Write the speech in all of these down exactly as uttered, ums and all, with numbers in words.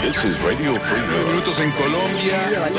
This is Radio Free Europe. Minutos en Colombia.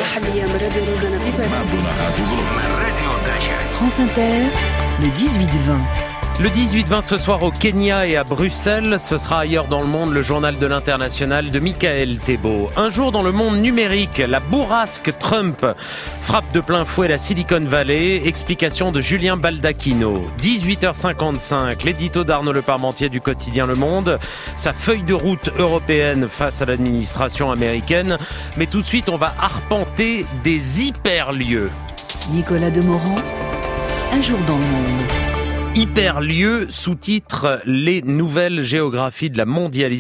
France Inter, le dix-huit vingt. Le dix-huit vingt ce soir au Kenya et à Bruxelles, ce sera ailleurs dans le monde, le journal de l'international de Michael Thébault. Un jour dans le monde numérique, la bourrasque Trump frappe de plein fouet la Silicon Valley. Explication de Julien Baldacchino. dix-huit heures cinquante-cinq, l'édito d'Arnaud Leparmentier du quotidien Le Monde. Sa feuille de route européenne face à l'administration américaine. Mais tout de suite, on va arpenter des hyperlieux. Nicolas Demorand, un jour dans le monde. Hyperlieux, sous-titre « Les nouvelles géographies de la mondialisation ».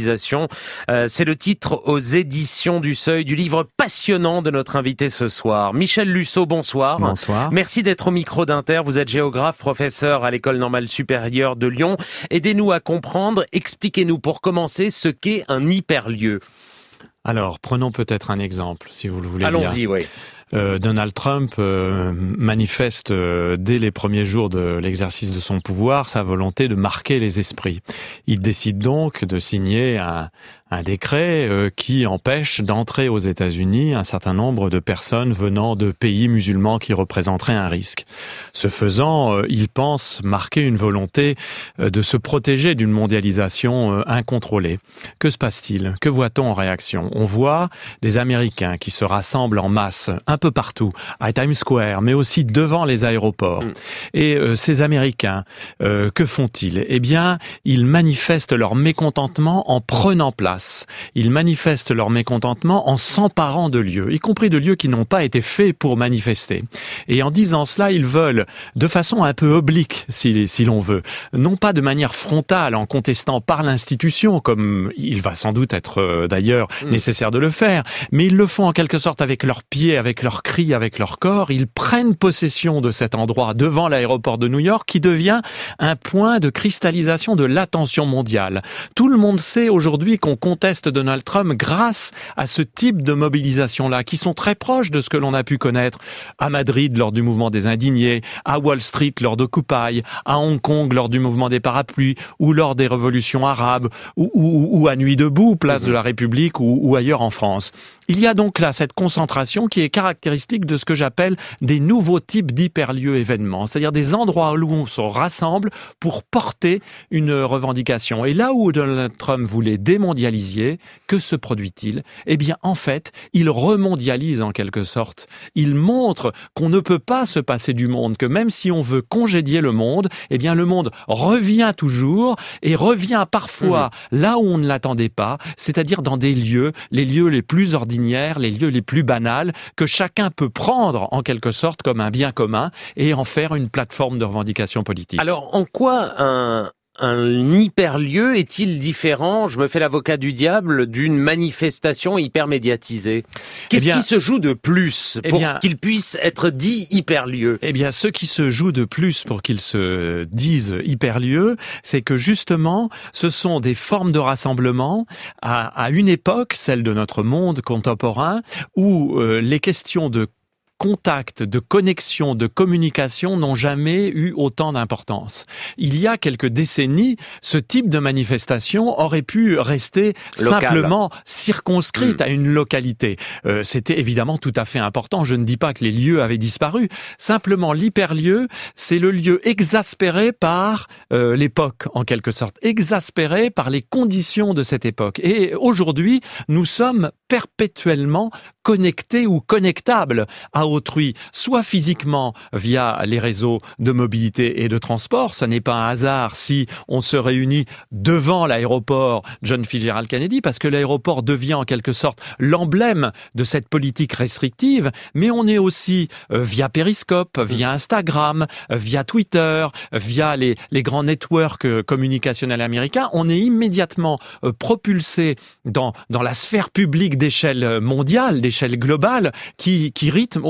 Euh, c'est le titre aux éditions du Seuil du livre passionnant de notre invité ce soir. Michel Lusseau, bonsoir. Bonsoir. Merci d'être au micro d'Inter. Vous êtes géographe, professeur à l'École normale supérieure de Lyon. Aidez-nous à comprendre, expliquez-nous pour commencer ce qu'est un hyperlieu. Alors, prenons peut-être un exemple, si vous le voulez bien. Allons-y, oui. Euh, Donald Trump euh, manifeste euh, dès les premiers jours de l'exercice de son pouvoir sa volonté de marquer les esprits. Il décide donc de signer un, un décret euh, qui empêche d'entrer aux États-Unis un certain nombre de personnes venant de pays musulmans qui représenteraient un risque. Ce faisant, euh, il pense marquer une volonté euh, de se protéger d'une mondialisation euh, incontrôlée. Que se passe-t-il ? Que voit-on en réaction ? On voit des Américains qui se rassemblent en masse un peu partout, à Times Square, mais aussi devant les aéroports. Mmh. Et euh, ces Américains, euh, que font-ils ? Eh bien, ils manifestent leur mécontentement en prenant place. Ils manifestent leur mécontentement en s'emparant de lieux, y compris de lieux qui n'ont pas été faits pour manifester. Et en disant cela, ils veulent, de façon un peu oblique, si, si l'on veut, non pas de manière frontale, en contestant par l'institution, comme il va sans doute être euh, d'ailleurs mmh. nécessaire de le faire, mais ils le font en quelque sorte avec leurs pieds, avec leurs cris, avec leur corps. Ils prennent possession de cet endroit devant l'aéroport de New York qui devient un point de cristallisation de l'attention mondiale. Tout le monde sait aujourd'hui qu'on conteste Donald Trump grâce à ce type de mobilisation-là, qui sont très proches de ce que l'on a pu connaître à Madrid lors du mouvement des indignés, à Wall Street lors d'Occupy, à Hong Kong lors du mouvement des parapluies, ou lors des révolutions arabes, ou, ou, ou à Nuit debout, place de la République, ou, ou ailleurs en France. Il y a donc là cette concentration qui est caractéristique de ce que j'appelle des nouveaux types d'hyperlieux événements, c'est-à-dire des endroits où on se rassemble pour porter une revendication. Et là où Donald Trump voulait démondialiser, que se produit-il ? Eh bien, en fait, il remondialise en quelque sorte. Il montre qu'on ne peut pas se passer du monde, que même si on veut congédier le monde, eh bien, le monde revient toujours et revient parfois mmh. là où on ne l'attendait pas, c'est-à-dire dans des lieux, les lieux les plus ordinaires, les lieux les plus banals, que chacun peut prendre en quelque sorte comme un bien commun et en faire une plateforme de revendication politique. Alors, en quoi un... Un hyperlieu est-il différent, je me fais l'avocat du diable, d'une manifestation hyper médiatisée ? Qu'est-ce eh bien, qui se joue de plus pour eh bien, qu'il puisse être dit hyperlieu ? Eh bien, ce qui se joue de plus pour qu'il se dise hyperlieu, c'est que justement, ce sont des formes de rassemblement à, à une époque, celle de notre monde contemporain, où euh, les questions de contact, de connexion, de communication n'ont jamais eu autant d'importance. Il y a quelques décennies, ce type de manifestation aurait pu rester Local. simplement circonscrite mmh. à une localité. Euh, c'était évidemment tout à fait important. Je ne dis pas que les lieux avaient disparu. Simplement, l'hyperlieu, c'est le lieu exaspéré par euh, l'époque, en quelque sorte. Exaspéré par les conditions de cette époque. Et aujourd'hui, nous sommes perpétuellement connectés ou connectables à autrui, soit physiquement via les réseaux de mobilité et de transport. Ce n'est pas un hasard si on se réunit devant l'aéroport John Fitzgerald Kennedy, parce que l'aéroport devient en quelque sorte l'emblème de cette politique restrictive, mais on est aussi euh, via Periscope, via Instagram, via Twitter, via les, les grands networks euh, communicationnels américains, on est immédiatement euh, propulsé dans, dans la sphère publique d'échelle mondiale, d'échelle globale, qui, qui rythme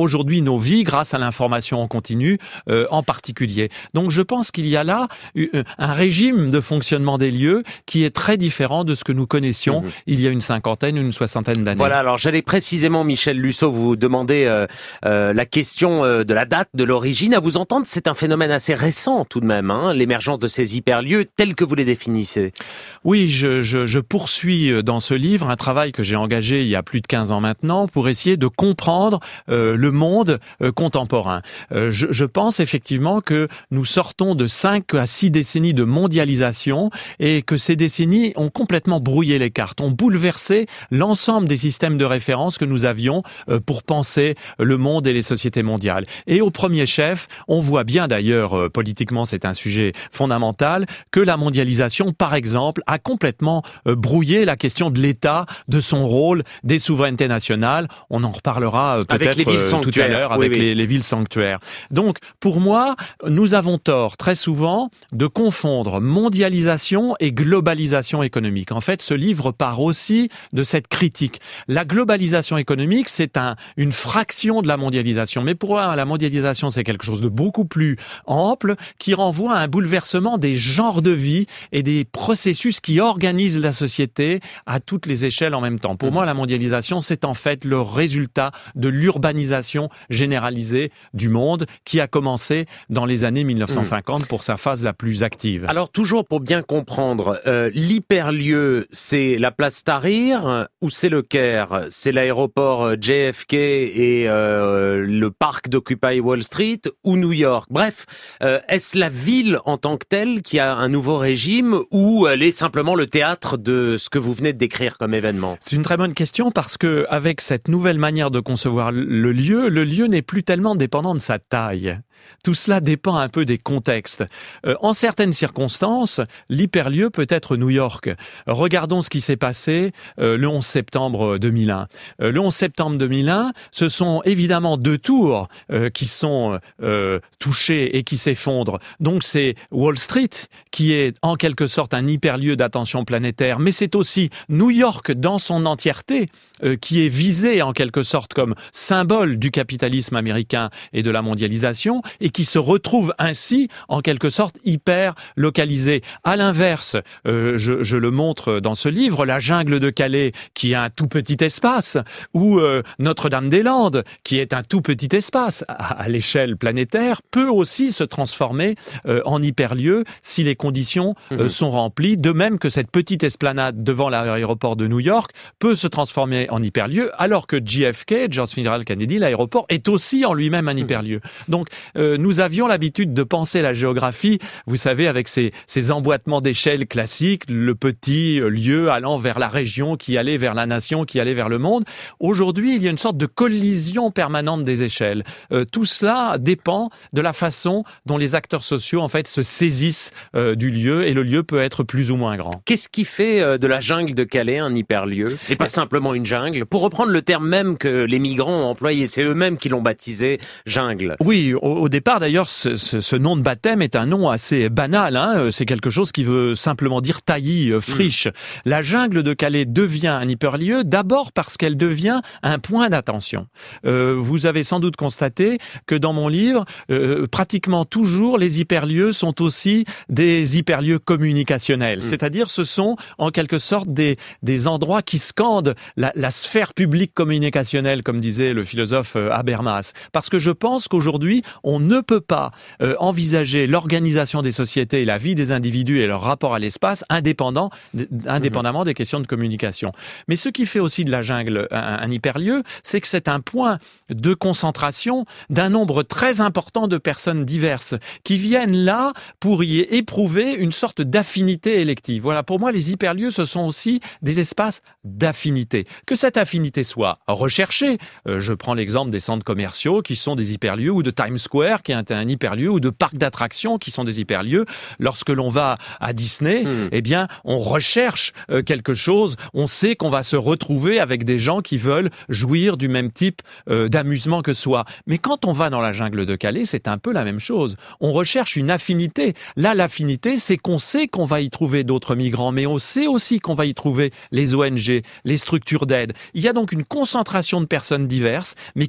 aujourd'hui nos vies grâce à l'information en continu euh, en particulier. Donc je pense qu'il y a là un régime de fonctionnement des lieux qui est très différent de ce que nous connaissions mmh. il y a une cinquantaine, une soixantaine d'années. Voilà, alors j'allais précisément, Michel Lusseau, vous demander euh, euh, la question euh, de la date, de l'origine. À vous entendre, c'est un phénomène assez récent tout de même, hein, l'émergence de ces hyperlieux tels que vous les définissez. Oui, je, je, je poursuis dans ce livre un travail que j'ai engagé il y a plus de quinze ans maintenant pour essayer de comprendre euh, le monde euh, contemporain. Euh, je, je pense effectivement que nous sortons de cinq à six décennies de mondialisation et que ces décennies ont complètement brouillé les cartes, ont bouleversé l'ensemble des systèmes de référence que nous avions euh, pour penser le monde et les sociétés mondiales. Et au premier chef, on voit bien d'ailleurs, euh, politiquement c'est un sujet fondamental, que la mondialisation, par exemple, a complètement euh, brouillé la question de l'État, de son rôle, des souverainetés nationales. On en reparlera euh, peut-être euh, tout à l'heure avec oui, oui. Les, les villes sanctuaires. Donc, pour moi, nous avons tort très souvent de confondre mondialisation et globalisation économique. En fait, ce livre part aussi de cette critique. La globalisation économique, c'est un, une fraction de la mondialisation. Mais pour moi, la mondialisation, c'est quelque chose de beaucoup plus ample qui renvoie à un bouleversement des genres de vie et des processus qui organisent la société à toutes les échelles en même temps. Pour mmh. moi, la mondialisation, c'est en fait le résultat de l'urbanisation généralisée du monde qui a commencé dans les années mille neuf cent cinquante mmh. pour sa phase la plus active. Alors toujours pour bien comprendre, euh, l'hyperlieu, c'est la place Tahrir ou c'est le Caire? C'est l'aéroport J F K et euh, le parc d'Occupy Wall Street ou New York? Bref, euh, est-ce la ville en tant que telle qui a un nouveau régime ou elle est simplement le théâtre de ce que vous venez de décrire comme événement? C'est une très bonne question parce que avec cette nouvelle manière de concevoir le lieu, le lieu n'est plus tellement dépendant de sa taille. Tout cela dépend un peu des contextes. Euh, en certaines circonstances, l'hyperlieu peut être New York. Regardons ce qui s'est passé euh, le onze septembre deux mille un. Euh, le onze septembre deux mille un, ce sont évidemment deux tours euh, qui sont euh, touchées et qui s'effondrent. Donc c'est Wall Street qui est en quelque sorte un hyperlieu d'attention planétaire, mais c'est aussi New York dans son entièreté euh, qui est visé en quelque sorte comme symbole du capitalisme américain et de la mondialisation, et qui se retrouve ainsi, en quelque sorte, hyper localisé. À l'inverse, euh, je, je le montre dans ce livre, la jungle de Calais, qui est un tout petit espace, ou euh, Notre-Dame-des-Landes, qui est un tout petit espace, à, à l'échelle planétaire, peut aussi se transformer euh, en hyperlieu si les conditions euh, mmh. sont remplies, de même que cette petite esplanade devant l'aéroport de New York peut se transformer en hyperlieu, alors que J F K, John Fitzgerald Kennedy, l'aéroport, est aussi en lui-même un hyperlieu. Mmh. Donc, Euh, nous avions l'habitude de penser la géographie, vous savez, avec ces, ces emboîtements d'échelle classiques, le petit lieu allant vers la région, qui allait vers la nation, qui allait vers le monde. Aujourd'hui, il y a une sorte de collision permanente des échelles. Euh, tout cela dépend de la façon dont les acteurs sociaux, en fait, se saisissent euh, du lieu, et le lieu peut être plus ou moins grand. Qu'est-ce qui fait euh, de la jungle de Calais un hyperlieu, et pas simplement une jungle? Pour reprendre le terme même que les migrants ont employé, c'est eux-mêmes qui l'ont baptisé jungle. Oui, au, au départ, d'ailleurs, ce, ce, ce nom de baptême est un nom assez banal. Hein. C'est quelque chose qui veut simplement dire taillis, euh, friche. Mmh. La jungle de Calais devient un hyperlieu d'abord parce qu'elle devient un point d'attention. Euh, vous avez sans doute constaté que dans mon livre, euh, pratiquement toujours, les hyperlieux sont aussi des hyperlieux communicationnels. Mmh. C'est-à-dire, ce sont en quelque sorte des, des endroits qui scandent la, la sphère publique communicationnelle, comme disait le philosophe Habermas. Parce que je pense qu'aujourd'hui, on ne peut pas euh, envisager l'organisation des sociétés et la vie des individus et leur rapport à l'espace indépendant, indépendamment mmh. des questions de communication. Mais ce qui fait aussi de la jungle un, un hyperlieu, c'est que c'est un point de concentration d'un nombre très important de personnes diverses qui viennent là pour y éprouver une sorte d'affinité élective. Voilà, pour moi, les hyperlieux, ce sont aussi des espaces d'affinité. Que cette affinité soit recherchée, euh, je prends l'exemple des centres commerciaux qui sont des hyperlieux, ou de Times Square qui est un hyperlieu, ou de parcs d'attractions qui sont des hyperlieux. Lorsque l'on va à Disney, mmh. eh bien, on recherche euh, quelque chose, on sait qu'on va se retrouver avec des gens qui veulent jouir du même type euh, d'amusement que soi. Mais quand on va dans la jungle de Calais, c'est un peu la même chose. On recherche une affinité. Là, l'affinité, c'est qu'on sait qu'on va y trouver d'autres migrants, mais on sait aussi qu'on va y trouver les O N G, les structures d'aide. Il y a donc une concentration de personnes diverses, mais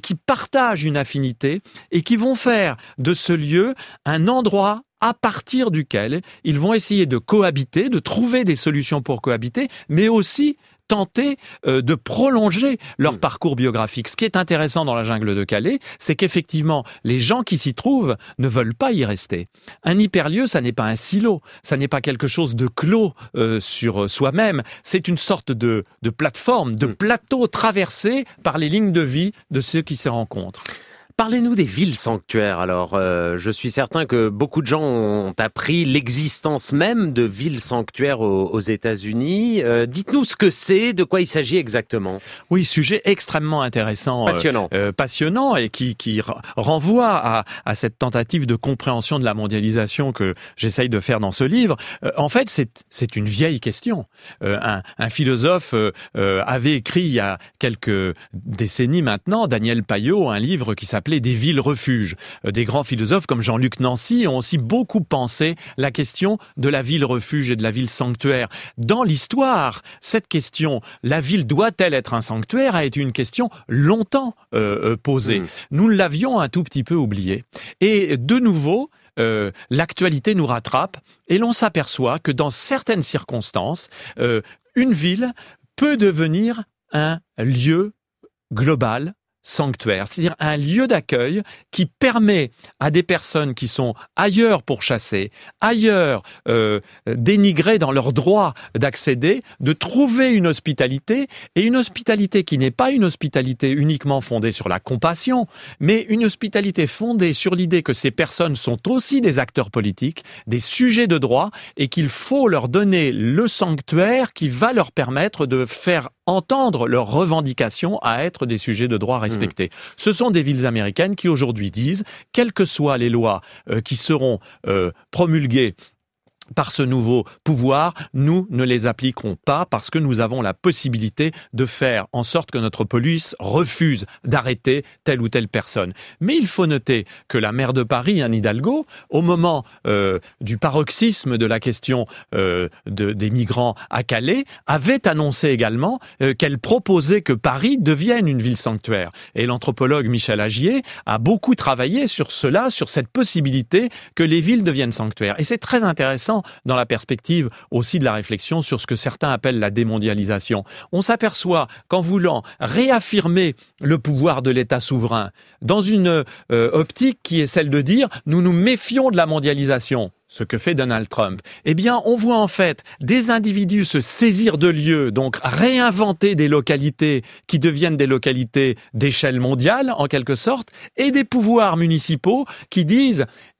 qui partagent une affinité et qui vont faire de ce lieu un endroit à partir duquel ils vont essayer de cohabiter, de trouver des solutions pour cohabiter, mais aussi tenter euh, de prolonger leur mmh. parcours biographique. Ce qui est intéressant dans la jungle de Calais, c'est qu'effectivement, les gens qui s'y trouvent ne veulent pas y rester. Un hyperlieu, ça n'est pas un silo, ça n'est pas quelque chose de clos euh, sur soi-même, c'est une sorte de, de plateforme, de mmh. plateau traversé par les lignes de vie de ceux qui s'y rencontrent. Parlez-nous des villes sanctuaires. Alors, euh, je suis certain que beaucoup de gens ont appris l'existence même de villes sanctuaires aux, aux États-Unis. Euh, dites-nous ce que c'est, de quoi il s'agit exactement. Oui, sujet extrêmement intéressant, passionnant, euh, euh, passionnant et qui, qui renvoie à, à cette tentative de compréhension de la mondialisation que j'essaye de faire dans ce livre. Euh, en fait, c'est, c'est une vieille question. Euh, un, un philosophe euh, euh, avait écrit il y a quelques décennies maintenant, Daniel Payot, un livre qui s'appelle des villes-refuges. Des grands philosophes comme Jean-Luc Nancy ont aussi beaucoup pensé la question de la ville-refuge et de la ville-sanctuaire. Dans l'histoire, cette question, la ville doit-elle être un sanctuaire, a été une question longtemps euh, posée. Mmh. Nous l'avions un tout petit peu oubliée. Et de nouveau, euh, l'actualité nous rattrape et l'on s'aperçoit que dans certaines circonstances, euh, une ville peut devenir un lieu global, sanctuaire, c'est-à-dire un lieu d'accueil qui permet à des personnes qui sont ailleurs pourchassées, ailleurs euh, dénigrées dans leur droit d'accéder, de trouver une hospitalité, et une hospitalité qui n'est pas une hospitalité uniquement fondée sur la compassion, mais une hospitalité fondée sur l'idée que ces personnes sont aussi des acteurs politiques, des sujets de droit, et qu'il faut leur donner le sanctuaire qui va leur permettre de faire entendre leurs revendications à être des sujets de droit respectés. Mmh. Ce sont des villes américaines qui aujourd'hui disent, quelles que soient les lois euh, qui seront euh, promulguées par ce nouveau pouvoir, nous ne les appliquerons pas parce que nous avons la possibilité de faire en sorte que notre police refuse d'arrêter telle ou telle personne. Mais il faut noter que la maire de Paris, Anne Hidalgo, au moment euh, du paroxysme de la question euh, de, des migrants à Calais, avait annoncé également euh, qu'elle proposait que Paris devienne une ville sanctuaire. Et l'anthropologue Michel Agier a beaucoup travaillé sur cela, sur cette possibilité que les villes deviennent sanctuaires. Et c'est très intéressant dans la perspective aussi de la réflexion sur ce que certains appellent la démondialisation. On s'aperçoit qu'en voulant réaffirmer le pouvoir de l'État souverain dans une euh, optique qui est celle de dire « nous nous méfions de la mondialisation », ce que fait Donald Trump, eh bien, on voit en fait des individus se saisir de lieux, donc réinventer des localités qui deviennent des localités d'échelle mondiale, en quelque sorte, et des pouvoirs municipaux qui disent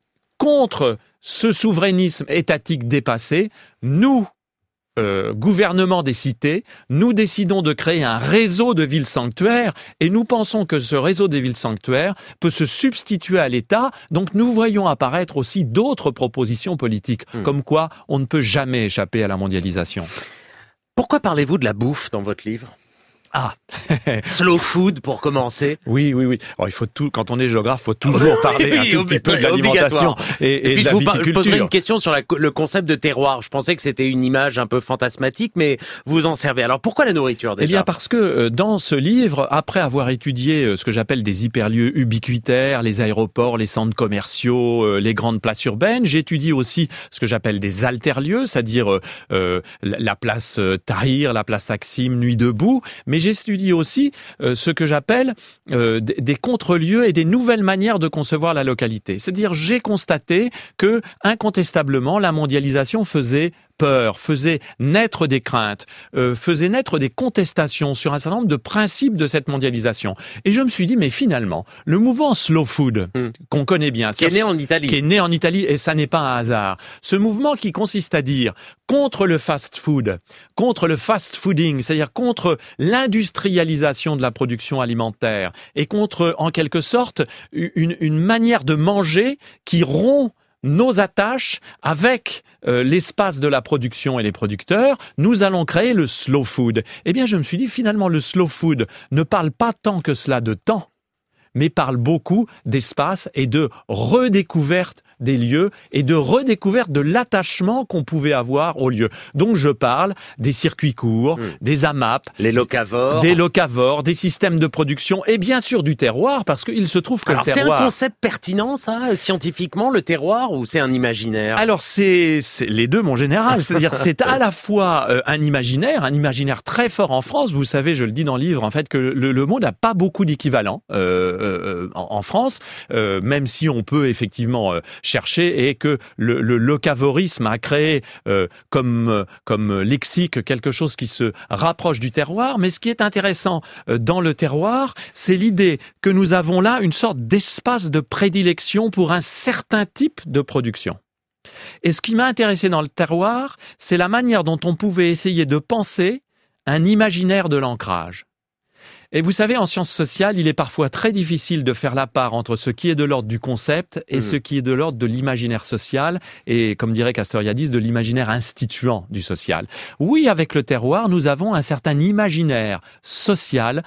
contre ce souverainisme étatique dépassé, nous, euh, gouvernement des cités, nous décidons de créer un réseau de villes sanctuaires et nous pensons que ce réseau des villes sanctuaires peut se substituer à l'État. Donc nous voyons apparaître aussi d'autres propositions politiques, mmh. comme quoi on ne peut jamais échapper à la mondialisation. Pourquoi parlez-vous de la bouffe dans votre livre ? Ah, slow food pour commencer. Oui, oui, oui. Alors, il faut tout, quand on est géographe, il faut toujours parler oui, un tout petit peu de l'alimentation et, et, et de la viticulture. Je poserai une question sur la, le concept de terroir. Je pensais que c'était une image un peu fantasmatique, mais vous en servez. Alors, pourquoi la nourriture déjà ? Eh bien, parce que dans ce livre, après avoir étudié ce que j'appelle des hyperlieux ubiquitaires, les aéroports, les centres commerciaux, les grandes places urbaines, j'étudie aussi ce que j'appelle des alterlieux, c'est-à-dire euh, la place Tahrir, la place Taksim, Nuit debout, mais j'étudie aussi euh, ce que j'appelle euh, des, des contre-lieux et des nouvelles manières de concevoir la localité. C'est-à-dire, j'ai constaté que, incontestablement, la mondialisation faisait peur, faisait naître des craintes, euh, faisait naître des contestations sur un certain nombre de principes de cette mondialisation. Et je me suis dit, mais finalement, le mouvement slow food, mmh. qu'on connaît bien, qui est né en Italie, qui est né en Italie, et ça n'est pas un hasard. Ce mouvement qui consiste à dire contre le fast food, contre le fast fooding, c'est-à-dire contre l'industrialisation de la production alimentaire et contre, en quelque sorte, une, une manière de manger qui rompt nos attaches avec euh, l'espace de la production et les producteurs, nous allons créer le slow food. Eh bien, je me suis dit, finalement, le slow food ne parle pas tant que cela de temps, mais parle beaucoup d'espace et de redécouverte des lieux et de redécouverte de l'attachement qu'on pouvait avoir aux lieux. Donc je parle des circuits courts, mmh. des A M A P, les locavores, des locavores, des systèmes de production et bien sûr du terroir, parce qu'il se trouve que Alors, le terroir... c'est un concept pertinent, ça, scientifiquement, le terroir, ou c'est un imaginaire? Alors c'est, c'est les deux, mon général. C'est-à-dire c'est à la fois euh, un imaginaire, un imaginaire très fort en France. Vous savez, je le dis dans le livre, en fait, que le, le mot n'a pas beaucoup d'équivalent euh, euh, en, en France, euh, même si on peut effectivement euh, chercher, et que le, le locavorisme a créé euh, comme comme lexique quelque chose qui se rapproche du terroir. Mais ce qui est intéressant euh, dans le terroir, c'est l'idée que nous avons là une sorte d'espace de prédilection pour un certain type de production. Et ce qui m'a intéressé dans le terroir, c'est la manière dont on pouvait essayer de penser un imaginaire de l'ancrage. Et vous savez, en sciences sociales, il est parfois très difficile de faire la part entre ce qui est de l'ordre du concept et mmh. ce qui est de l'ordre de l'imaginaire social et, comme dirait Castoriadis, de l'imaginaire instituant du social. Oui, avec le terroir, nous avons un certain imaginaire social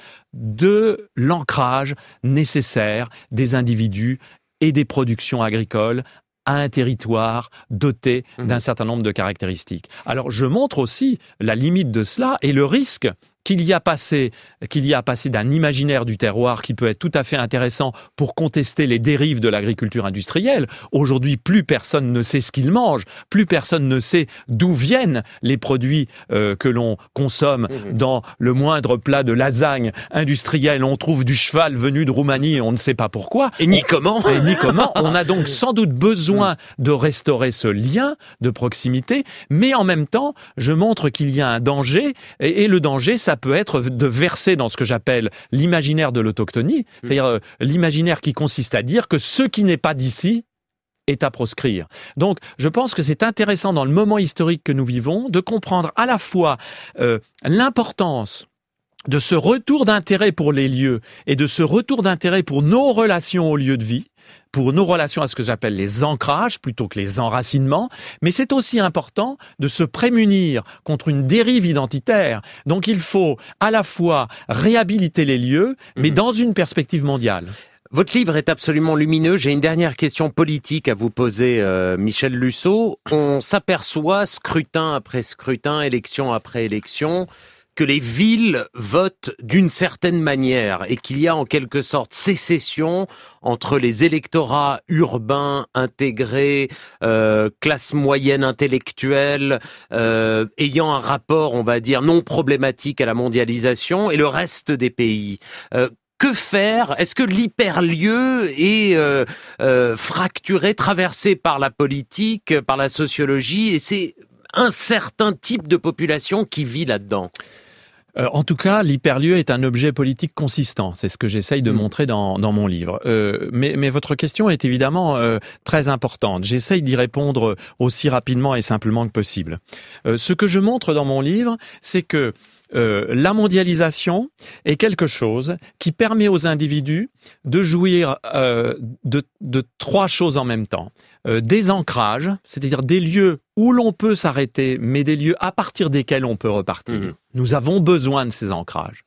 de l'ancrage nécessaire des individus et des productions agricoles à un territoire doté mmh. d'un certain nombre de caractéristiques. Alors, je montre aussi la limite de cela et le risque qu'il y a passé, qu'il y a passé d'un imaginaire du terroir qui peut être tout à fait intéressant pour contester les dérives de l'agriculture industrielle. Aujourd'hui, plus personne ne sait ce qu'il mange, plus personne ne sait d'où viennent les produits euh, que l'on consomme. Mmh. Dans le moindre plat de lasagne industrielle, on trouve du cheval venu de Roumanie et on ne sait pas pourquoi. Et ni comment. Et ni comment. On a donc sans doute besoin de restaurer ce lien de proximité, mais en même temps, je montre qu'il y a un danger, et, et le danger, ça peut être de verser dans ce que j'appelle l'imaginaire de l'autochtonie, c'est-à-dire euh, l'imaginaire qui consiste à dire que ce qui n'est pas d'ici est à proscrire. Donc, je pense que c'est intéressant dans le moment historique que nous vivons de comprendre à la fois euh, l'importance de ce retour d'intérêt pour les lieux et de ce retour d'intérêt pour nos relations aux lieux de vie, pour nos relations à ce que j'appelle les ancrages plutôt que les enracinements, mais c'est aussi important de se prémunir contre une dérive identitaire. Donc il faut à la fois réhabiliter les lieux, mais mmh. dans une perspective mondiale. Votre livre est absolument lumineux. J'ai une dernière question politique à vous poser, euh, Michel Lusso. On s'aperçoit, scrutin après scrutin, élection après élection, que les villes votent d'une certaine manière et qu'il y a en quelque sorte sécession entre les électorats urbains intégrés, euh, classe moyenne intellectuelle, euh, ayant un rapport, on va dire, non problématique à la mondialisation et le reste des pays. Euh, Que faire? Est-ce que l'hyperlieu est euh, euh, fracturé, traversé par la politique, par la sociologie, et c'est un certain type de population qui vit là-dedans? Euh, en tout cas, l'hyperlieu est un objet politique consistant. C'est ce que j'essaye de mmh. montrer dans, dans mon livre. Euh, mais, mais votre question est évidemment euh, très importante. J'essaye d'y répondre aussi rapidement et simplement que possible. Euh, ce que je montre dans mon livre, c'est que Euh, la mondialisation est quelque chose qui permet aux individus de jouir euh, de, de trois choses en même temps. Euh, des ancrages, c'est-à-dire des lieux où l'on peut s'arrêter, mais des lieux à partir desquels on peut repartir. Mmh. Nous avons besoin de ces ancrages.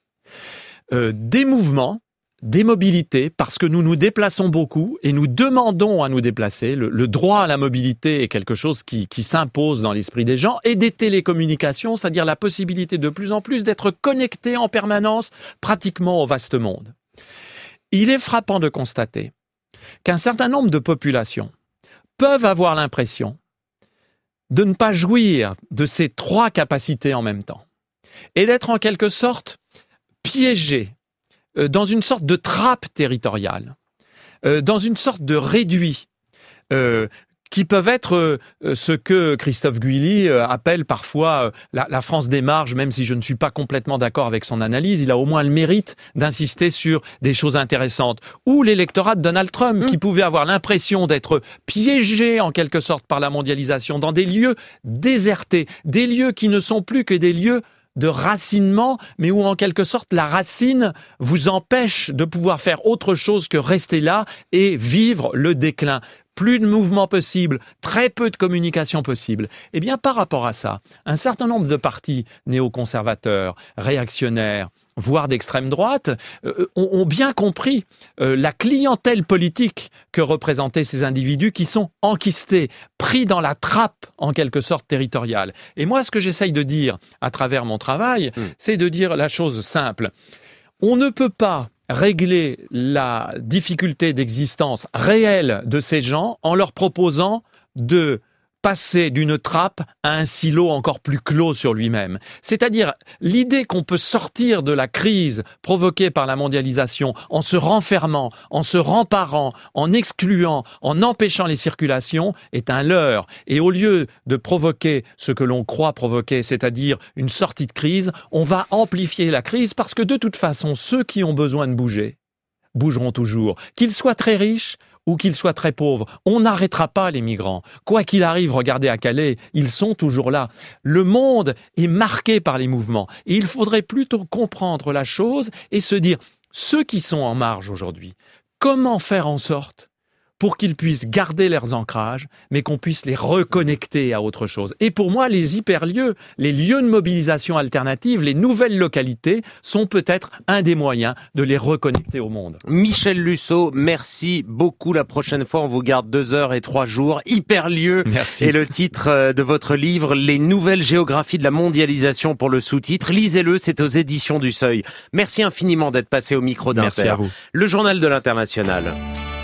Euh, des mouvements, des mobilités, parce que nous nous déplaçons beaucoup et nous demandons à nous déplacer. Le, le droit à la mobilité est quelque chose qui, qui s'impose dans l'esprit des gens. Et des télécommunications, c'est-à-dire la possibilité de plus en plus d'être connectés en permanence pratiquement au vaste monde. Il est frappant de constater qu'un certain nombre de populations peuvent avoir l'impression de ne pas jouir de ces trois capacités en même temps et d'être en quelque sorte piégées dans une sorte de trappe territoriale, euh, dans une sorte de réduit, euh, qui peuvent être euh, ce que Christophe Guilly euh, appelle parfois euh, la, la France des marges, même si je ne suis pas complètement d'accord avec son analyse. Il a au moins le mérite d'insister sur des choses intéressantes. Ou l'électorat de Donald Trump, mmh. qui pouvait avoir l'impression d'être piégé en quelque sorte par la mondialisation dans des lieux désertés, des lieux qui ne sont plus que des lieux de racinement, mais où en quelque sorte la racine vous empêche de pouvoir faire autre chose que rester là et vivre le déclin. Plus de mouvement possible, très peu de communication possible. Eh bien, par rapport à ça, un certain nombre de partis néoconservateurs, réactionnaires, voire d'extrême droite, euh, ont, ont bien compris euh, la clientèle politique que représentaient ces individus qui sont enquistés, pris dans la trappe en quelque sorte territoriale. Et moi, ce que j'essaye de dire à travers mon travail, mmh. c'est de dire la chose simple. On ne peut pas régler la difficulté d'existence réelle de ces gens en leur proposant de passer d'une trappe à un silo encore plus clos sur lui-même. C'est-à-dire l'idée qu'on peut sortir de la crise provoquée par la mondialisation en se renfermant, en se remparant, en excluant, en empêchant les circulations est un leurre. Et au lieu de provoquer ce que l'on croit provoquer, c'est-à-dire une sortie de crise, on va amplifier la crise parce que de toute façon, ceux qui ont besoin de bouger, bougeront toujours. Qu'ils soient très riches ou qu'ils soient très pauvres, on n'arrêtera pas les migrants. Quoi qu'il arrive, regardez à Calais, ils sont toujours là. Le monde est marqué par les mouvements. Et il faudrait plutôt comprendre la chose et se dire, ceux qui sont en marge aujourd'hui, comment faire en sorte pour qu'ils puissent garder leurs ancrages, mais qu'on puisse les reconnecter à autre chose. Et pour moi, les hyperlieux, les lieux de mobilisation alternative, les nouvelles localités sont peut-être un des moyens de les reconnecter au monde. Michel Lusseau, merci beaucoup. La prochaine fois, on vous garde deux heures et trois jours. Hyperlieux merci. Et le titre de votre livre, Les nouvelles géographies de la mondialisation pour le sous-titre. Lisez-le, c'est aux éditions du Seuil. Merci infiniment d'être passé au micro d'Inter. Merci à vous. Le journal de l'International.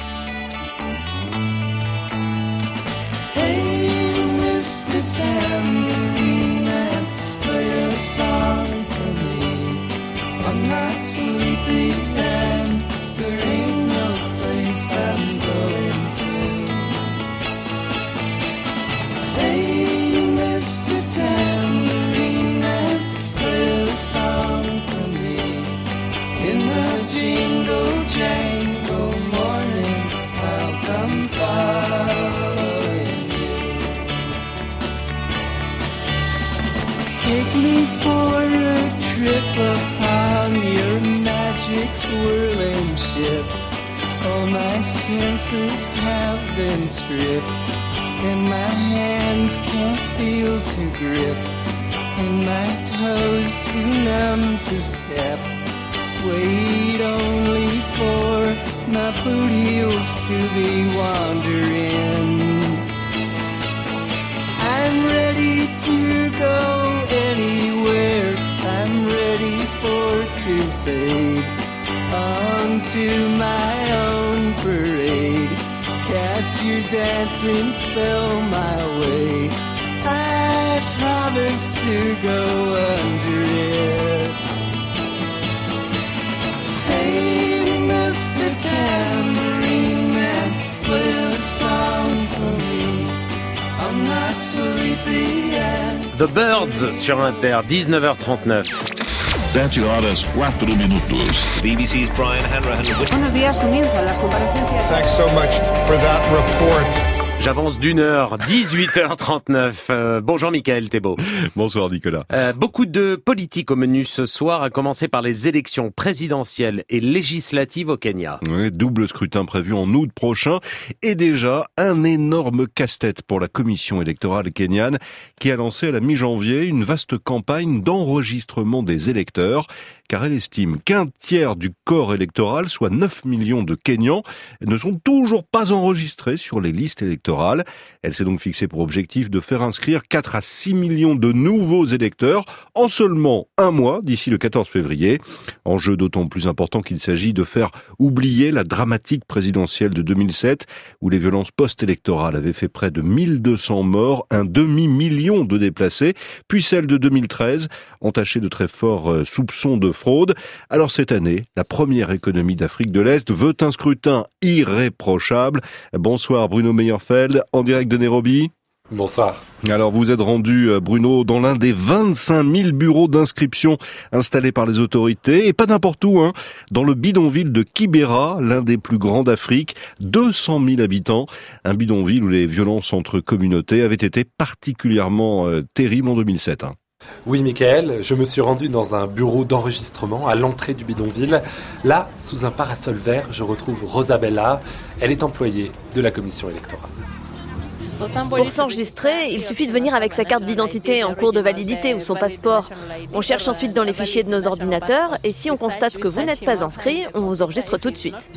Take me for a trip upon your magic swirling ship. All my senses have been stripped, and my hands can't feel to grip, and my toes too numb to step. Wait only for my boot heels to be wandering. I'm ready to go anywhere. I'm ready for to fade onto my own parade. Cast your dancing spell my way. I promise to go under it. Hey, Mister Tambourine Man, play a song for me. I'm not sleepy and... The Birds sur Inter, dix-neuf heures trente-neuf. sete horas, quatro minutos. B B C's Brian Hanrahan. Buenos días, comienzan las comparecencias. Thanks so much for that report. J'avance d'une heure, dix-huit heures trente-neuf. Euh, bonjour Mickaël Thébault. Bonsoir Nicolas. Euh, beaucoup de politique au menu ce soir, à commencer par les élections présidentielles et législatives au Kenya. Oui, double scrutin prévu en août prochain et déjà un énorme casse-tête pour la commission électorale kenyane qui a lancé à la mi-janvier une vaste campagne d'enregistrement des électeurs, car elle estime qu'un tiers du corps électoral, soit neuf millions de Kenyans, ne sont toujours pas enregistrés sur les listes électorales. Elle s'est donc fixée pour objectif de faire inscrire quatre à six millions de nouveaux électeurs en seulement un mois, d'ici le quatorze février. Enjeu d'autant plus important qu'il s'agit de faire oublier la dramatique présidentielle de deux mille sept, où les violences post-électorales avaient fait près de mille deux cents morts, un demi-million de déplacés, puis celle de deux mille treize, entachée de très forts soupçons de fraude. Alors cette année, la première économie d'Afrique de l'Est veut un scrutin irréprochable. Bonsoir Bruno Meyerfeld, en direct de Nairobi. Bonsoir. Alors vous êtes rendu, Bruno, dans l'un des vingt-cinq mille bureaux d'inscription installés par les autorités, et pas n'importe où, hein, dans le bidonville de Kibera, l'un des plus grands d'Afrique, deux cent mille habitants, un bidonville où les violences entre communautés avaient été particulièrement euh, terribles en deux mille sept. Hein. Oui, Mickaël, je me suis rendu dans un bureau d'enregistrement à l'entrée du bidonville. Là, sous un parasol vert, je retrouve Rosabella. Elle est employée de la commission électorale. Pour s'enregistrer, il suffit de venir avec sa carte d'identité en cours de validité ou son passeport. On cherche ensuite dans les fichiers de nos ordinateurs et si on constate que vous n'êtes pas inscrit, on vous enregistre tout de suite.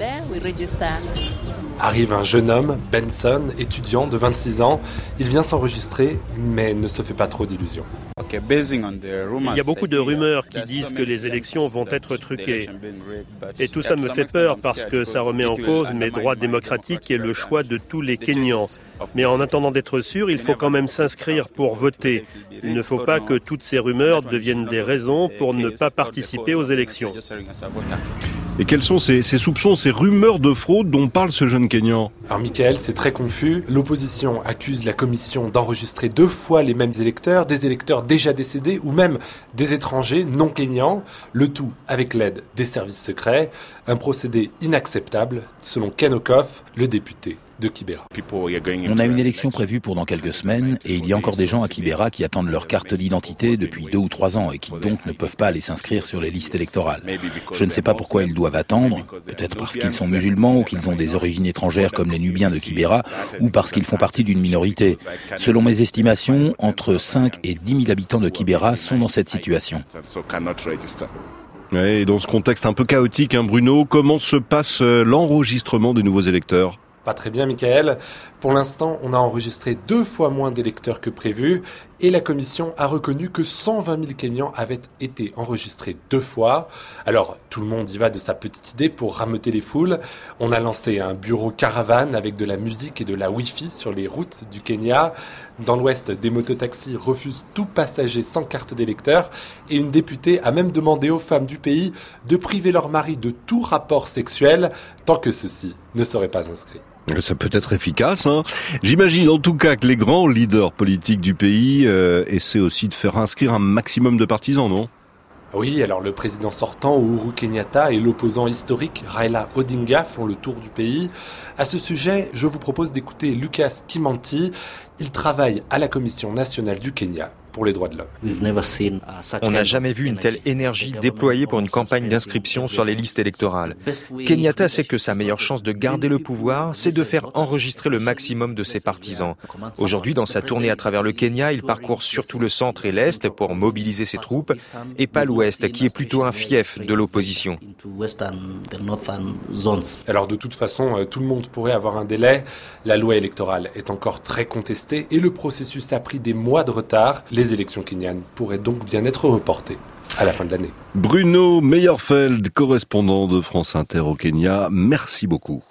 Arrive un jeune homme, Benson, étudiant de vingt-six ans. Il vient s'enregistrer, mais ne se fait pas trop d'illusions. Il y a beaucoup de rumeurs qui disent que les élections vont être truquées. Et tout ça me fait peur parce que ça remet en cause mes droits démocratiques et le choix de tous les Kenyans. Mais en attendant d'être sûr, il faut quand même s'inscrire pour voter. Il ne faut pas que toutes ces rumeurs deviennent des raisons pour ne pas participer aux élections. Et quels sont ces, ces soupçons, ces rumeurs de fraude dont parle ce jeune Kenyan ? Alors Michael, c'est très confus. L'opposition accuse la commission d'enregistrer deux fois les mêmes électeurs, des électeurs déjà décédés ou même des étrangers non kenyans, le tout avec l'aide des services secrets. Un procédé inacceptable, selon Ken Okoth, le député de Kibera. On a une élection prévue pour dans quelques semaines et il y a encore des gens à Kibera qui attendent leur carte d'identité depuis deux ou trois ans et qui donc ne peuvent pas aller s'inscrire sur les listes électorales. Je ne sais pas pourquoi ils doivent attendre, peut-être parce qu'ils sont musulmans ou qu'ils ont des origines étrangères comme les Nubiens de Kibera ou parce qu'ils font partie d'une minorité. Selon mes estimations, entre cinq et dix mille habitants de Kibera sont dans cette situation. Ouais, et dans ce contexte un peu chaotique, hein, Bruno, comment se passe l'enregistrement des nouveaux électeurs ? Pas très bien, Michael. Pour l'instant, on a enregistré deux fois moins d'électeurs que prévu et la commission a reconnu que cent vingt mille Kenyans avaient été enregistrés deux fois. Alors, tout le monde y va de sa petite idée pour rameuter les foules. On a lancé un bureau caravane avec de la musique et de la Wi-Fi sur les routes du Kenya. Dans l'ouest, des mototaxis refusent tout passager sans carte d'électeur et une députée a même demandé aux femmes du pays de priver leur mari de tout rapport sexuel tant que ceux-ci ne seraient pas inscrits. Ça peut être efficace, hein. J'imagine en tout cas que les grands leaders politiques du pays euh, essaient aussi de faire inscrire un maximum de partisans, non ? Oui, alors le président sortant, Uhuru Kenyatta, et l'opposant historique, Raila Odinga, font le tour du pays. À ce sujet, je vous propose d'écouter Lucas Kimanti. Il travaille à la Commission nationale du Kenya pour les droits de l'homme. On n'a jamais vu une telle énergie déployée pour une campagne d'inscription sur les listes électorales. Kenyatta sait que sa meilleure chance de garder le pouvoir, c'est de faire enregistrer le maximum de ses partisans. Aujourd'hui, dans sa tournée à travers le Kenya, il parcourt surtout le centre et l'est pour mobiliser ses troupes, et pas l'ouest, qui est plutôt un fief de l'opposition. Alors de toute façon, tout le monde pourrait avoir un délai. La loi électorale est encore très contestée et le processus a pris des mois de retard. Les élections kenyanes pourraient donc bien être reportées à la fin de l'année. Bruno Meyerfeld, correspondant de France Inter au Kenya, merci beaucoup.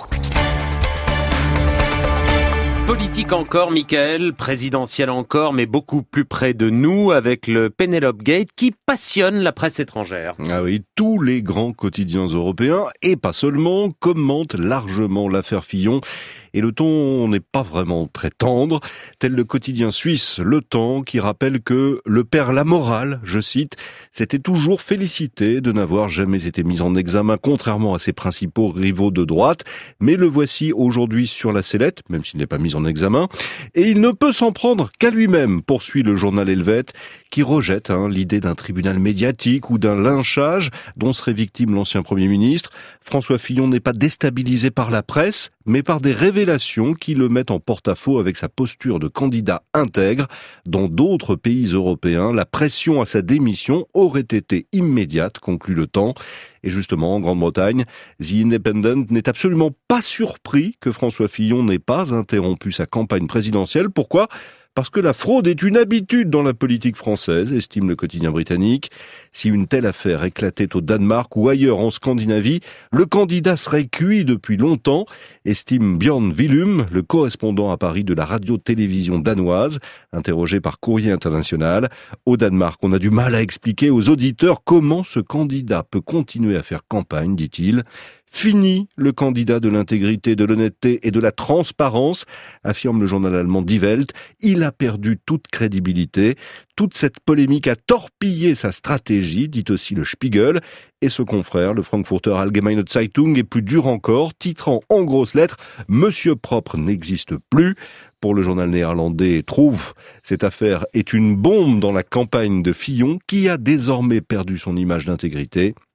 Politique encore, Michael, présidentielle encore, mais beaucoup plus près de nous avec le Penelope Gate qui passionne la presse étrangère. Ah oui, tous les grands quotidiens européens, et pas seulement, commentent largement l'affaire Fillon. Et le ton n'est pas vraiment très tendre, tel le quotidien suisse Le Temps qui rappelle que le père Lamoral, je cite, s'était toujours félicité de n'avoir jamais été mis en examen contrairement à ses principaux rivaux de droite, mais le voici aujourd'hui sur la sellette, même s'il n'est pas mis en examen, et il ne peut s'en prendre qu'à lui-même, poursuit le journal Helvète, qui rejette hein, l'idée d'un tribunal médiatique ou d'un lynchage dont serait victime l'ancien Premier ministre. François Fillon n'est pas déstabilisé par la presse, mais par des révélations qui le mettent en porte-à-faux avec sa posture de candidat intègre. Dans d'autres pays européens, la pression à sa démission aurait été immédiate, conclut Le Temps. Et justement, en Grande-Bretagne, The Independent n'est absolument pas surpris que François Fillon n'ait pas interrompu sa campagne présidentielle. Pourquoi ? Parce que la fraude est une habitude dans la politique française, estime le quotidien britannique. Si une telle affaire éclatait au Danemark ou ailleurs en Scandinavie, le candidat serait cuit depuis longtemps, estime Björn Willum, le correspondant à Paris de la radio-télévision danoise, interrogé par Courrier International. Au Danemark, on a du mal à expliquer aux auditeurs comment ce candidat peut continuer à faire campagne, dit-il. Fini le candidat de l'intégrité, de l'honnêteté et de la transparence, affirme le journal allemand Die Welt. Il a perdu toute crédibilité. Toute cette polémique a torpillé sa stratégie, dit aussi le Spiegel. Et ce confrère, le Frankfurter Allgemeine Zeitung, est plus dur encore, titrant en grosses lettres « Monsieur Propre n'existe plus ». Pour le journal néerlandais Trouve, cette affaire est une bombe dans la campagne de Fillon qui a désormais perdu son image d'intégrité.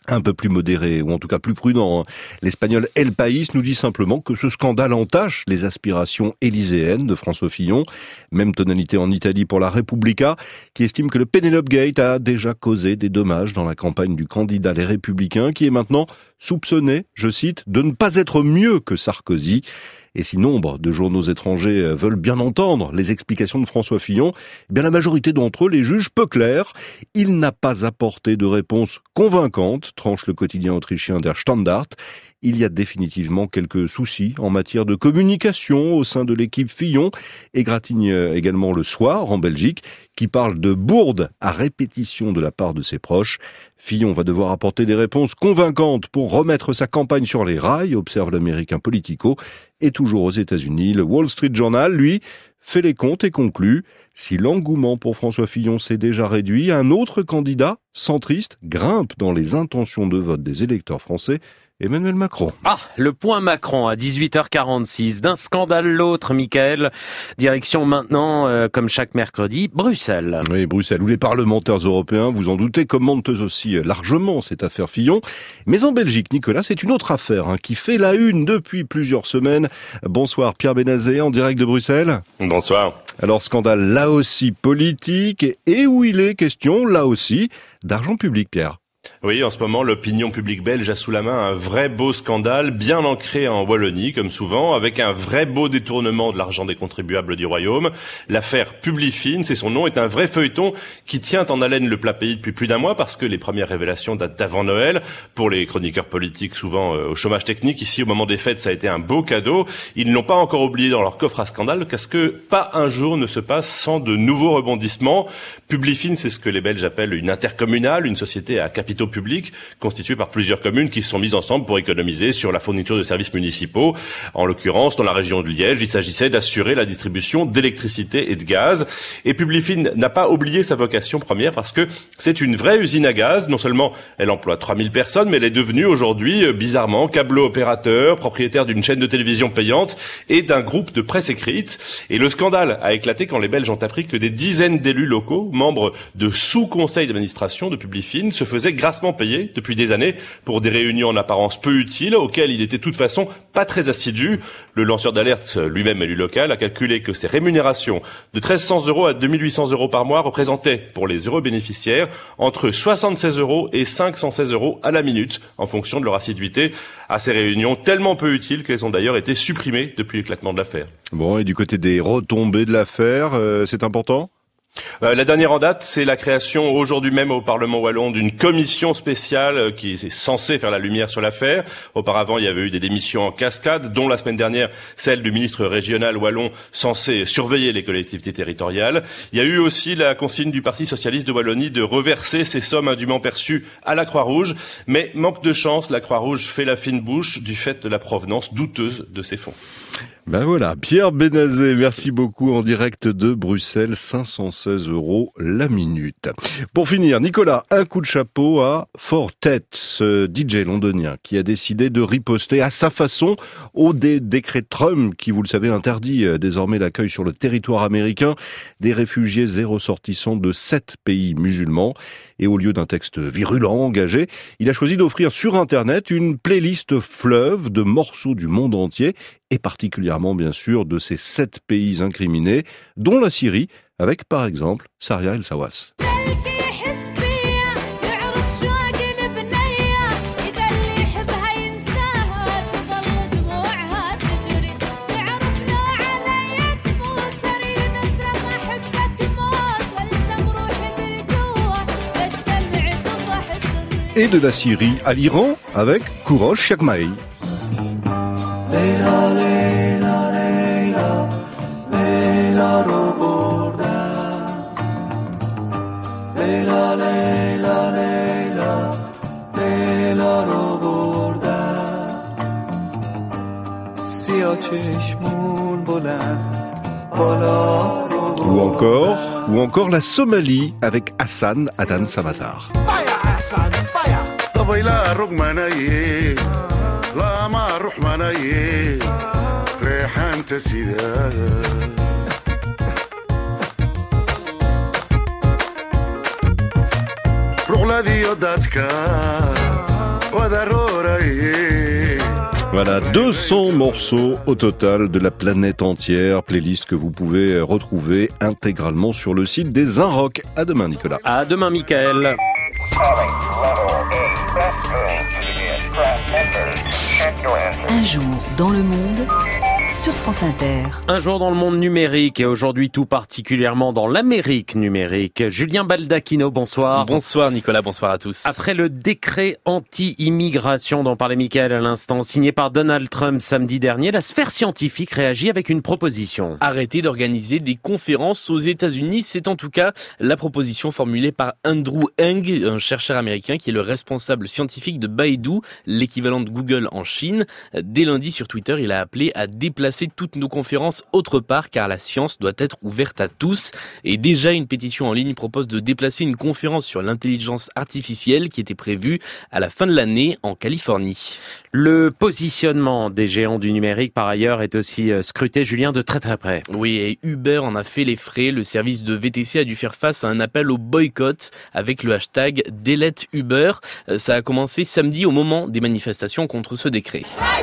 un peu plus modéré, ou en tout cas plus prudent. L'espagnol El País nous dit simplement que ce scandale entache les aspirations élyséennes de François Fillon. Même tonalité en Italie pour la Repubblica, qui estime que le Penelope Gate a déjà causé des dommages dans la campagne du candidat Les Républicains, qui est maintenant soupçonné, je cite, de ne pas être mieux que Sarkozy. Et si nombre de journaux étrangers veulent bien entendre les explications de François Fillon, eh bien la majorité d'entre eux les jugent peu clairs. Il n'a pas apporté de réponse convaincante, tranche le quotidien autrichien Der Standard. Il y a définitivement quelques soucis en matière de communication au sein de l'équipe Fillon, et gratigne également Le Soir en Belgique, qui parle de bourde à répétition de la part de ses proches. Fillon va devoir apporter des réponses convaincantes pour remettre sa campagne sur les rails, observe l'américain Politico. Et toujours aux États-Unis, le Wall Street Journal, lui, fait les comptes et conclut: si l'engouement pour François Fillon s'est déjà réduit, un autre candidat, centriste, grimpe dans les intentions de vote des électeurs français, Emmanuel Macron. Ah, le point Macron à dix-huit heures quarante-six. D'un scandale l'autre, Michael. Direction maintenant, euh, comme chaque mercredi, Bruxelles. Oui, Bruxelles, où les parlementaires européens, vous en doutez, commentent aussi largement cette affaire Fillon. Mais en Belgique, Nicolas, c'est une autre affaire hein, qui fait la une depuis plusieurs semaines. Bonsoir Pierre Benazé, en direct de Bruxelles. Bonsoir. Alors, scandale là aussi politique, et où il est question, là aussi, d'argent public, Pierre. Oui, en ce moment, l'opinion publique belge a sous la main un vrai beau scandale, bien ancré en Wallonie, comme souvent, avec un vrai beau détournement de l'argent des contribuables du royaume. L'affaire Publifin, c'est son nom, est un vrai feuilleton qui tient en haleine le plat pays depuis plus d'un mois, parce que les premières révélations datent d'avant Noël. Pour les chroniqueurs politiques, souvent euh, au chômage technique, ici, au moment des fêtes, ça a été un beau cadeau. Ils n'ont pas encore oublié dans leur coffre à scandale, parce que pas un jour ne se passe sans de nouveaux rebondissements. Publifin, c'est ce que les Belges appellent une intercommunale, une société à capitaux public constitué par plusieurs communes qui se sont mises ensemble pour économiser sur la fourniture de services municipaux. En l'occurrence, dans la région de Liège, il s'agissait d'assurer la distribution d'électricité et de gaz. Et Publifin n'a pas oublié sa vocation première parce que c'est une vraie usine à gaz. Non seulement elle emploie trois mille personnes, mais elle est devenue aujourd'hui, bizarrement, câblo-opérateur, propriétaire d'une chaîne de télévision payante et d'un groupe de presse écrite. Et le scandale a éclaté quand les Belges ont appris que des dizaines d'élus locaux, membres de sous-conseils d'administration de Publifin, se faisaient grassement payé depuis des années pour des réunions en apparence peu utiles auxquelles il était de toute façon pas très assidu. Le lanceur d'alerte, lui-même élu local, a calculé que ces rémunérations de mille trois cents euros à deux mille huit cents euros par mois représentaient pour les heureux bénéficiaires entre soixante-seize euros et cinq cent seize euros à la minute en fonction de leur assiduité à ces réunions tellement peu utiles qu'elles ont d'ailleurs été supprimées depuis l'éclatement de l'affaire. Bon, et du côté des retombées de l'affaire, euh, c'est important ? Euh, la dernière en date, c'est la création aujourd'hui même au Parlement wallon d'une commission spéciale qui est censée faire la lumière sur l'affaire. Auparavant, il y avait eu des démissions en cascade, dont la semaine dernière celle du ministre régional wallon censé surveiller les collectivités territoriales. Il y a eu aussi la consigne du Parti socialiste de Wallonie de reverser ces sommes indûment perçues à la Croix-Rouge. Mais manque de chance, la Croix-Rouge fait la fine bouche du fait de la provenance douteuse de ces fonds. Ben voilà, Pierre Benazé, merci beaucoup en direct de Bruxelles, cinq cent seize euros la minute. Pour finir, Nicolas, un coup de chapeau à Fortet, ce D J londonien qui a décidé de riposter à sa façon au dé- décret Trump qui, vous le savez, interdit désormais l'accueil sur le territoire américain des réfugiés et ressortissants de sept pays musulmans. Et au lieu d'un texte virulent, engagé, il a choisi d'offrir sur Internet une playlist fleuve de morceaux du monde entier, et particulièrement bien sûr de ces sept pays incriminés, dont la Syrie, avec par exemple Saria El Sawas. Et de la Syrie à l'Iran avec Kourosh Chakmaï. Leyla, Leyla, Leyla, Leyla رو بردم Leyla, Leyla, Leyla, Leyla رو بردم سیاه چشمون بلند بالا رو بردم. Ou encore, ou encore la Somalie avec Hassan Adan Samatar. طبيلا رقماناي لا ما روح ماناي ريحان تسيدا رغلا دي يداتك Voilà, deux cents morceaux au total de la planète entière, playlist que vous pouvez retrouver intégralement sur le site des Inrock. À demain, Nicolas. À demain, Michael. Un jour dans le monde sur France Inter. Un jour dans le monde numérique et aujourd'hui tout particulièrement dans l'Amérique numérique. Julien Baldacchino, bonsoir. Bonsoir Nicolas, bonsoir à tous. Après le décret anti-immigration dont parlait Michael à l'instant, signé par Donald Trump samedi dernier, la sphère scientifique réagit avec une proposition. Arrêter d'organiser des conférences aux États-Unis, c'est en tout cas la proposition formulée par Andrew Ng, un chercheur américain qui est le responsable scientifique de Baidu, l'équivalent de Google en Chine. Dès lundi sur Twitter, il a appelé à déplacer toutes nos conférences autre part car la science doit être ouverte à tous. Et déjà une pétition en ligne propose de déplacer une conférence sur l'intelligence artificielle qui était prévue à la fin de l'année en Californie. Le positionnement des géants du numérique par ailleurs est aussi scruté, Julien, de très très près. Oui, et Uber en a fait les frais. Le service de V T C a dû faire face à un appel au boycott avec le hashtag Delete Uber. Ça a commencé samedi au moment des manifestations contre ce décret.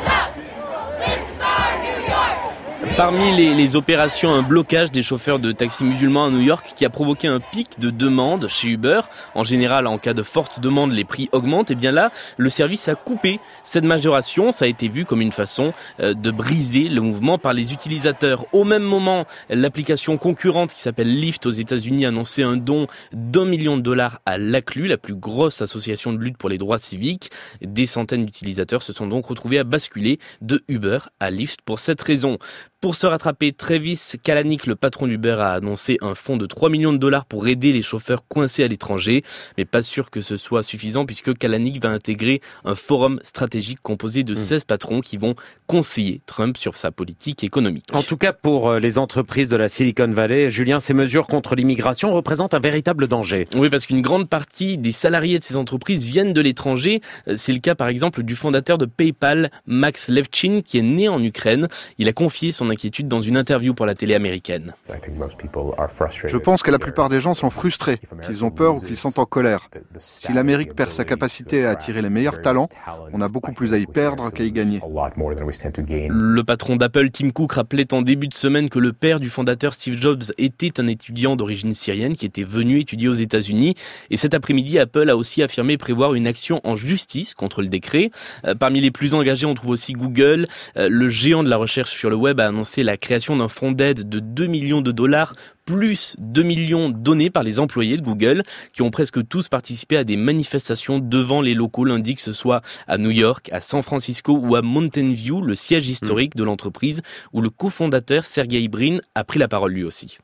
Parmi les, les opérations, un blocage des chauffeurs de taxis musulmans à New York qui a provoqué un pic de demande chez Uber. En général, en cas de forte demande, les prix augmentent. Et bien là, le service a coupé cette majoration. Ça a été vu comme une façon de briser le mouvement par les utilisateurs. Au même moment, l'application concurrente qui s'appelle Lyft aux États-Unis a annoncé un don d'un million de dollars à l'A C L U, la plus grosse association de lutte pour les droits civiques. Des centaines d'utilisateurs se sont donc retrouvés à basculer de Uber à Lyft pour cette raison. Pour se rattraper, Travis Kalanick, le patron d'Uber, a annoncé un fonds de trois millions de dollars pour aider les chauffeurs coincés à l'étranger. Mais pas sûr que ce soit suffisant puisque Kalanick va intégrer un forum stratégique composé de seize patrons qui vont conseiller Trump sur sa politique économique. En tout cas, pour les entreprises de la Silicon Valley, Julien, ces mesures contre l'immigration représentent un véritable danger. Oui, parce qu'une grande partie des salariés de ces entreprises viennent de l'étranger. C'est le cas par exemple du fondateur de PayPal, Max Levchin, qui est né en Ukraine. Il a confié son inquiétude dans une interview pour la télé américaine. Je pense que la plupart des gens sont frustrés, qu'ils ont peur ou qu'ils sont en colère. Si l'Amérique perd sa capacité à attirer les meilleurs talents, on a beaucoup plus à y perdre qu'à y gagner. Le patron d'Apple, Tim Cook, rappelait en début de semaine que le père du fondateur Steve Jobs était un étudiant d'origine syrienne qui était venu étudier aux États-Unis. Et cet après-midi, Apple a aussi affirmé prévoir une action en justice contre le décret. Euh, parmi les plus engagés, on trouve aussi Google. Euh, le géant de la recherche sur le web a annoncé la création d'un fonds d'aide de deux millions de dollars plus deux millions donnés par les employés de Google qui ont presque tous participé à des manifestations devant les locaux lundi, que ce soit à New York, à San Francisco ou à Mountain View, le siège historique de l'entreprise où le cofondateur Sergey Brin a pris la parole lui aussi.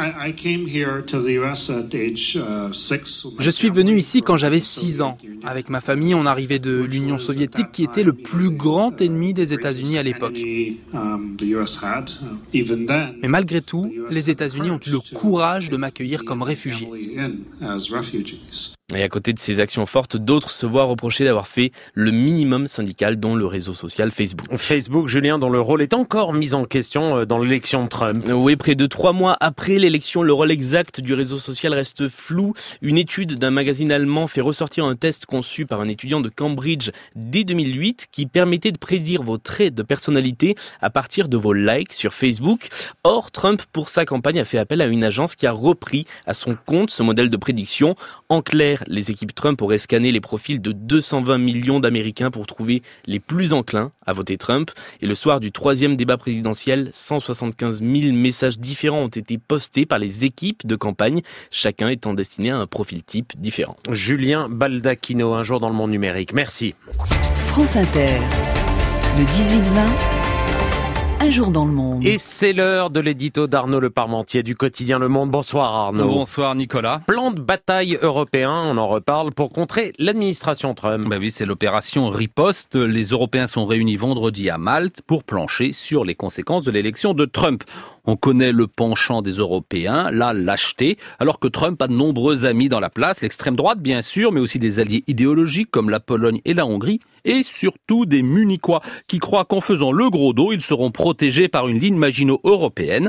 Je suis venu ici quand j'avais six ans. Avec ma famille, on arrivait de l'Union soviétique qui était le plus grand ennemi des États-Unis à l'époque. Mais malgré tout, les États-Unis ont eu le courage de m'accueillir comme réfugié. Et à côté de ces actions fortes, d'autres se voient reprocher d'avoir fait le minimum syndical, dont le réseau social Facebook. Facebook, Julien, dont le rôle est encore mis en question dans l'élection de Trump. Oui, près de trois mois après l'élection, le rôle exact du réseau social reste flou. Une étude d'un magazine allemand fait ressortir un test conçu par un étudiant de Cambridge dès deux mille huit qui permettait de prédire vos traits de personnalité à partir de vos likes sur Facebook. Or, Trump, pour sa campagne, a fait appel à une agence qui a repris à son compte ce modèle de prédiction. En clair, les équipes Trump auraient scanné les profils de deux cent vingt millions d'Américains pour trouver les plus enclins à voter Trump. Et le soir du troisième débat présidentiel, cent soixante-quinze mille messages différents ont été postés par les équipes de campagne, chacun étant destiné à un profil type différent. Julien Baldacchino, un jour dans le monde numérique. Merci. France Inter, le dix-huit vingt. Un jour dans le monde. Et c'est l'heure de l'édito d'Arnaud Le Parmentier du quotidien Le Monde. Bonsoir Arnaud. Bonsoir Nicolas. Plan de bataille européen, on en reparle, pour contrer l'administration Trump. Ben oui, c'est l'opération Riposte. Les Européens sont réunis vendredi à Malte pour plancher sur les conséquences de l'élection de Trump. On connaît le penchant des Européens, la lâcheté, alors que Trump a de nombreux amis dans la place, l'extrême droite bien sûr, mais aussi des alliés idéologiques comme la Pologne et la Hongrie, et surtout des Munichois qui croient qu'en faisant le gros dos, ils seront protégés par une ligne Maginot européenne.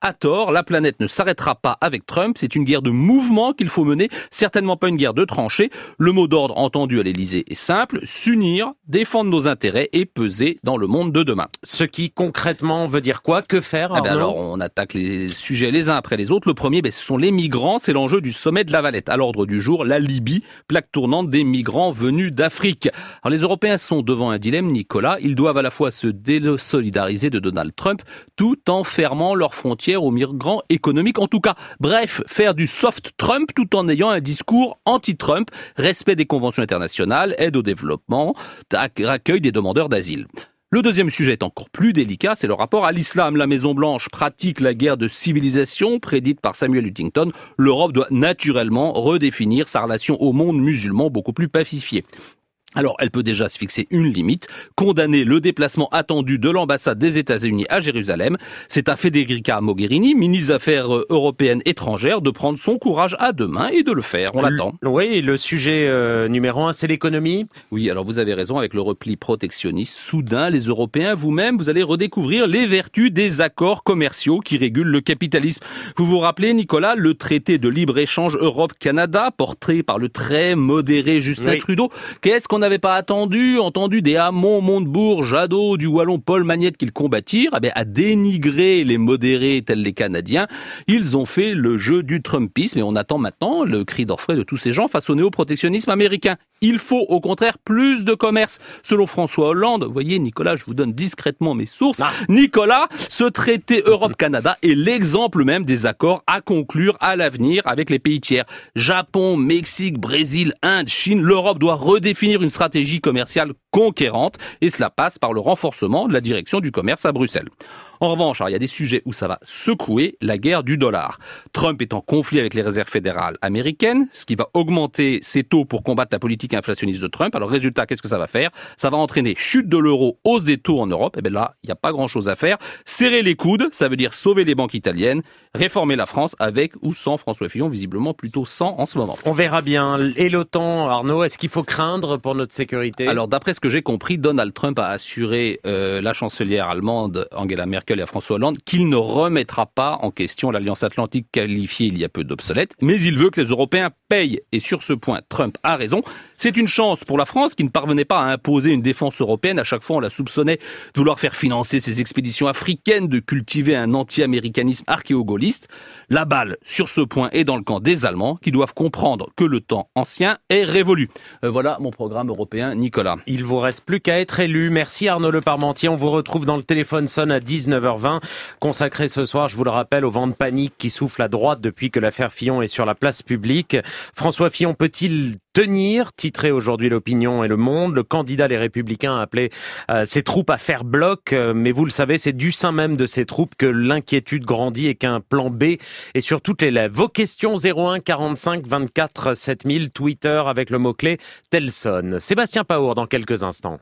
à tort, la planète ne s'arrêtera pas avec Trump, c'est une guerre de mouvement qu'il faut mener, certainement pas une guerre de tranchées. Le mot d'ordre entendu à l'Élysée est simple, s'unir, défendre nos intérêts et peser dans le monde de demain. Ce qui concrètement veut dire quoi? Que faire, Arnaud? Eh ben alors, on attaque les sujets les uns après les autres. Le premier, ben, ce sont les migrants, c'est l'enjeu du sommet de La Valette. À l'ordre du jour, la Libye, plaque tournante des migrants venus d'Afrique. Alors les Européens sont devant un dilemme, Nicolas. Ils doivent à la fois se désolidariser de Donald Trump tout en fermant leurs frontières aux migrants économiques. En tout cas, bref, faire du soft Trump tout en ayant un discours anti-Trump, respect des conventions internationales, aide au développement, accueil des demandeurs d'asile. Le deuxième sujet est encore plus délicat, c'est le rapport à l'islam. La Maison-Blanche pratique la guerre de civilisation prédite par Samuel Huntington. L'Europe doit naturellement redéfinir sa relation au monde musulman beaucoup plus pacifié. Alors, elle peut déjà se fixer une limite, condamner le déplacement attendu de l'ambassade des États-Unis à Jérusalem. C'est à Federica Mogherini, ministre des Affaires européennes étrangères, de prendre son courage à deux mains et de le faire. On l'attend. Oui, le sujet euh, numéro un, c'est l'économie. Oui, alors vous avez raison, avec le repli protectionniste, soudain, les Européens, vous-même, vous allez redécouvrir les vertus des accords commerciaux qui régulent le capitalisme. Vous vous rappelez, Nicolas, le traité de libre-échange Europe-Canada, porté par le très modéré Justin oui. Trudeau. Qu'est-ce qu'on n'avait pas attendu, entendu des Hamon, Montebourg, Jadot, du Wallon, Paul Magnette qu'ils combattirent, eh bien, à dénigrer les modérés tels les Canadiens, ils ont fait le jeu du Trumpisme et on attend maintenant le cri d'orfraie de tous ces gens face au néo-protectionnisme américain. Il faut au contraire plus de commerce. Selon François Hollande, vous voyez Nicolas, je vous donne discrètement mes sources, ah. Nicolas, ce traité Europe-Canada est l'exemple même des accords à conclure à l'avenir avec les pays tiers. Japon, Mexique, Brésil, Inde, Chine, l'Europe doit redéfinir une stratégie commerciale conquérante et cela passe par le renforcement de la direction du commerce à Bruxelles. En revanche, alors, il y a des sujets où ça va secouer, la guerre du dollar. Trump est en conflit avec les réserves fédérales américaines, ce qui va augmenter ses taux pour combattre la politique inflationniste de Trump. Alors résultat, qu'est-ce que ça va faire? Ça va entraîner chute de l'euro, hausse des taux en Europe. Et bien là, il n'y a pas grand-chose à faire. Serrer les coudes, ça veut dire sauver les banques italiennes, réformer la France avec ou sans François Fillon, visiblement plutôt sans en ce moment. On verra bien. Et l'OTAN, Arnaud, est-ce qu'il faut craindre pour notre sécurité? Alors d'après ce que j'ai compris, Donald Trump a assuré euh, la chancelière allemande Angela Merkel et à François Hollande qu'il ne remettra pas en question l'Alliance Atlantique qualifiée il y a peu d'obsolète, mais il veut que les Européens payent. Et sur ce point, Trump a raison. C'est une chance pour la France qui ne parvenait pas à imposer une défense européenne. À chaque fois, on la soupçonnait de vouloir faire financer ses expéditions africaines, de cultiver un anti-américanisme archéo-gaulliste. La balle, sur ce point, est dans le camp des Allemands qui doivent comprendre que le temps ancien est révolu. Euh, voilà mon programme européen, Nicolas. Il vous reste plus qu'à être élu. Merci Arnaud Le Parmentier. On vous retrouve dans le téléphone sonne à dix-neuf heures vingt. Consacré ce soir, je vous le rappelle, au vent de panique qui souffle à droite depuis que l'affaire Fillon est sur la place publique. François Fillon peut-il tenir? Titré aujourd'hui l'Opinion et Le Monde. Le candidat Les Républicains a appelé euh, ses troupes à faire bloc. Euh, mais vous le savez, c'est du sein même de ces troupes que l'inquiétude grandit et qu'un plan B est sur toutes les lèvres. Vos questions zéro un quarante-cinq vingt-quatre sept mille, Twitter avec le mot-clé Telson. Sébastien Paour dans quelques instants.